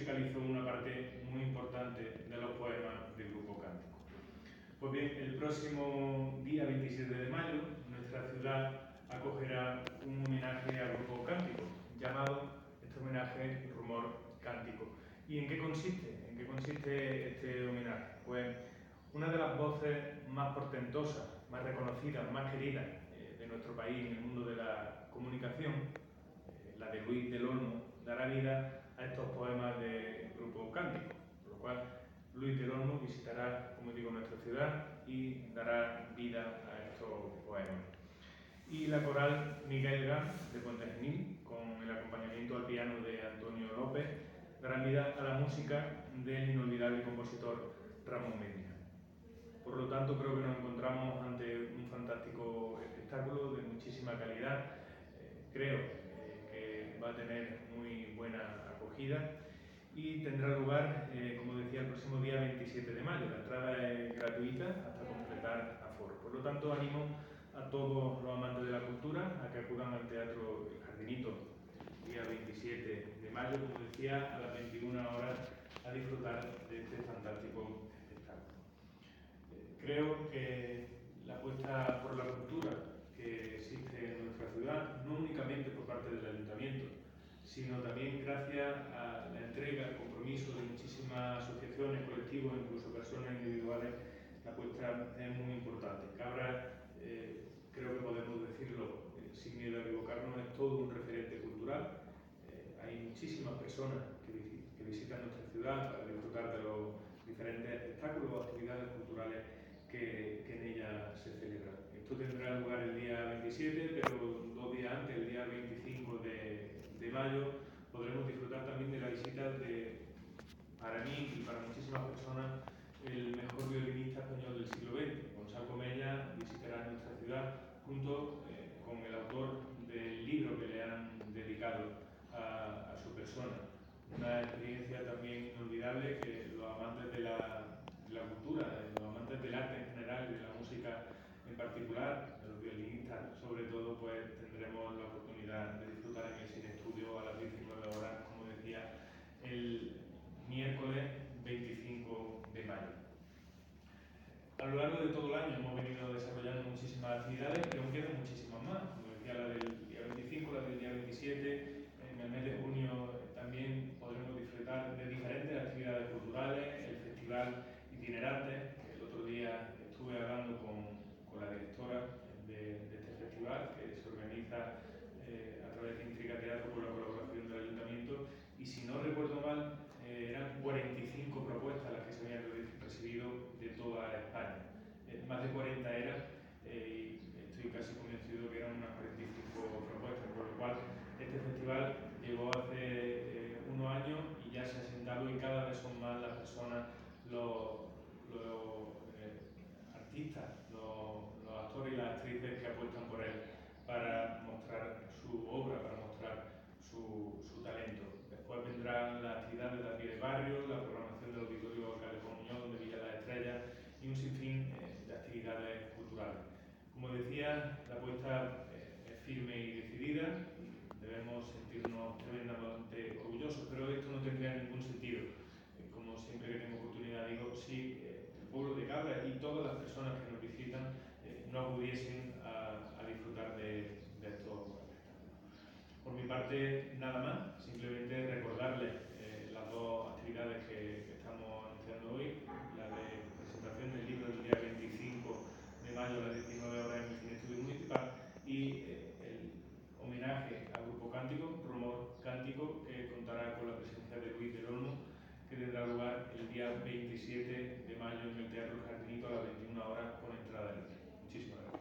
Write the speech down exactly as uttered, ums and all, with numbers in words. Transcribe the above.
musicalizó una parte muy importante de los poemas del Grupo Cántico. Pues bien, el próximo día veintisiete de mayo, nuestra ciudad acogerá un homenaje al Grupo Cántico, llamado este homenaje Rumor Cántico. ¿Y en qué consiste? ¿En qué consiste este homenaje? Pues una de las voces más portentosas, más reconocidas, más queridas eh, de nuestro país en el mundo de la comunicación, eh, la de Luis del Olmo, dará vida a estos poemas del Grupo Cántico, por lo cual Luis del Olmo visitará, como digo, nuestra ciudad y dará vida a estos poemas. Y la coral Miguel Gans de Puente Genil, con el acompañamiento al piano de Antonio López, dará vida a la música del inolvidable compositor Ramón Medina. Por lo tanto, creo que nos encontramos ante un fantástico espectáculo de muchísima calidad. Eh, creo eh, que va a tener muy buena acogida y tendrá lugar, eh, como decía, el próximo día veintisiete de mayo. La entrada es gratuita hasta completar aforo. Por lo tanto, animo a todos los amantes de la cultura a que acudan al Teatro El Jardinito el día veintisiete de mayo, como decía, a las veintiuna horas, a disfrutar de este fantástico espectáculo. Eh, creo que la apuesta por la cultura que existe en nuestra ciudad, no únicamente por parte del Ayuntamiento, sino también gracias a la entrega, el compromiso de muchísimas asociaciones, colectivos, incluso personas individuales, la apuesta es muy importante. Cabra, eh, creo que podemos decirlo eh, sin miedo a equivocarnos, es todo un referente cultural. Eh, hay muchísimas personas que, vis que visitan nuestra ciudad para disfrutar de los diferentes espectáculos o actividades culturales que, que en ella se celebran. Esto tendrá lugar el día veintisiete, pero dos días antes, el día veinticinco de, de mayo, podremos disfrutar también de la visita de, para mí y para muchísimas personas, el mejor violinista español del siglo veinte. Gonzalo Mella visitará nuestra ciudad junto eh, con el autor del libro que le han dedicado a, a su persona. Una experiencia también inolvidable que los amantes de la, de la cultura, los amantes del arte en general y de la música en particular, de los violinistas sobre todo, pues tendremos la oportunidad de disfrutar en el Cine Estudio a las diecinueve horas, como decía, el miércoles veinticinco de mayo. A lo largo de todo el año hemos venido desarrollando muchísimas actividades, pero aún quedan muchísimas más. Como decía, la del día veinticinco, la del día veintisiete, en el mes de junio también podremos disfrutar de diferentes actividades culturales, el Festival Itinerante, que el otro día estuve hablando con, con la directora de, de este festival, que se organiza eh, a través de Intriga Teatro con la colaboración del Ayuntamiento, y si no recuerdo mal, eh, eran cuarenta y cinco propuestas las que se habían recibido de toda España. Eh, más de cuarenta eran, eh, y estoy casi convencido que eran unas cuarenta y cinco propuestas, por lo cual este festival llegó hace eh, unos años y ya se ha sentado, y cada vez son más las personas, los, los eh, artistas, los, los actores y las actrices que apuestan por él para mostrar su obra, para mostrar su, su talento. Después vendrán las actividades de aquí de barrio, la programación del Auditorio Calefón Muñoz de Villa de las Estrellas y un sinfín eh, de actividades culturales. Como decía, la apuesta eh, es firme y decidida, debemos sentirnos tremendamente orgullosos, pero esto no tendría ningún sentido. Eh, como siempre que tengo oportunidad digo, si eh, el pueblo de Cabra y todas las personas que nos visitan eh, no acudiesen a, a disfrutar de, de estos espectáculos. Por mi parte, nada más, simplemente recordarles eh, las dos actividades que, que estamos anunciando hoy, la de presentación del libro el día veinticinco de mayo a las diecinueve horas en el Cine Estudio Municipal y eh, el homenaje al Grupo Cántico, Rumor Cántico, que contará con la presencia de Luis del Olmo, que tendrá lugar el día veintisiete de mayo en el Teatro El Jardinito a las veintiuna horas con entrada libre. Muchísimas gracias.